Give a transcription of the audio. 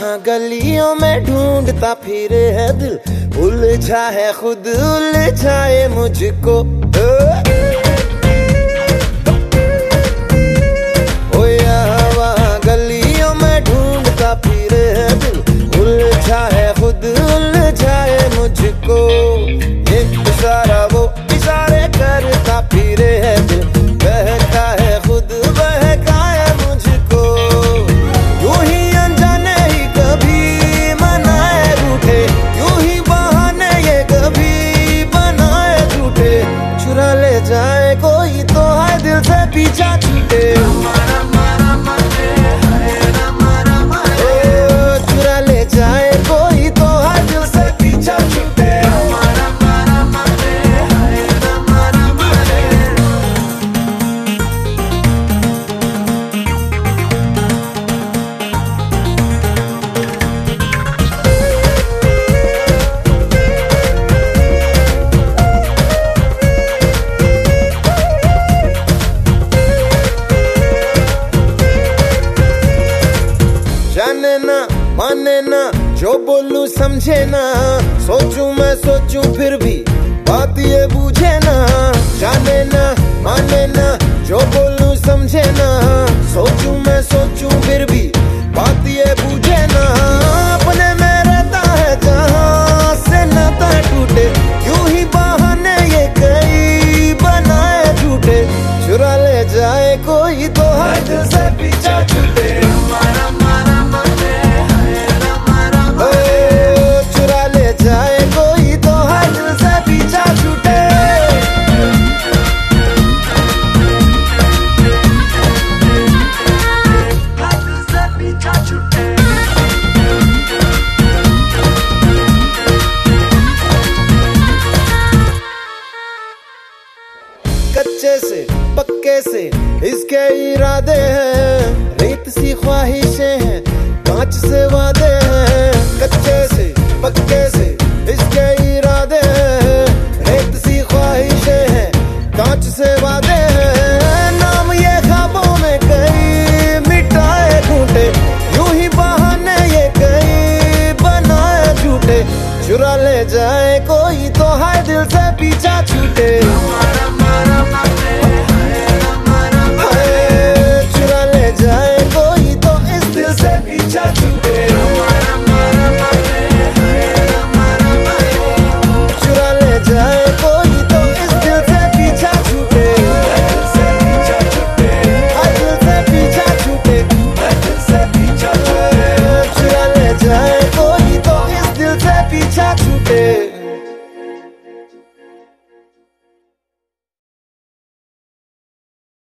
गलियों में ढूंढता फिरे है दिल, उलझा है खुद उलझाए मुझको। ओ यहाँ वहाँ गलियों में ढूंढता फिरे है दिल, उलझा है खुद उलझाए मुझको। ये इशारा वो इशारे करता फिरे है दिल, बहका है खुद बहका है मुझको। यूं ही अनजाने ही कभी मनाए रूठे, यूं ही बहाने ये कभी बनाए झूठे। चुरा ले जाए कोई तो है दिल से पीछा छूटे, चुरा ले जाए कोई तो है दिल से पीछा छूटे। जाने ना माने ना जो बोलूं समझे ना, सोचूं मैं सोचूं फिर भी बात ये बूझे ना। जाने ना माने ना जो बोलूं समझे ना, सोचूं मैं सोचूं फिर भी बात ये बूझे ना। अपने में रहता है जहां से नाता टूटे, यूं ही बहाने ये कई बनाए झूठे। चुरा ले जाए कोई तो है दिल से पीछा छूटे, चुरा ले जाए कोई तो है दिल से पीछा छूटे। कच्चे से पक्के से इसके इरादे हैं, रेत सी ख्वाहिशें हैं कांच से वादे हैं। कच्चे से पक्के से इसके इरादे हैं, रेत सी ख्वाहिशें हैं कांच से वादे हैं। नाम ये ख्वाबों में कई मिटाए घूंटे, यूं ही बहाने ये कई बनाए झूठे। चुरा ले जाए कोई तो है दिल से पीछा छूटे, चुरा ले जाए कोई तो इस दिल से पीछा छूटे।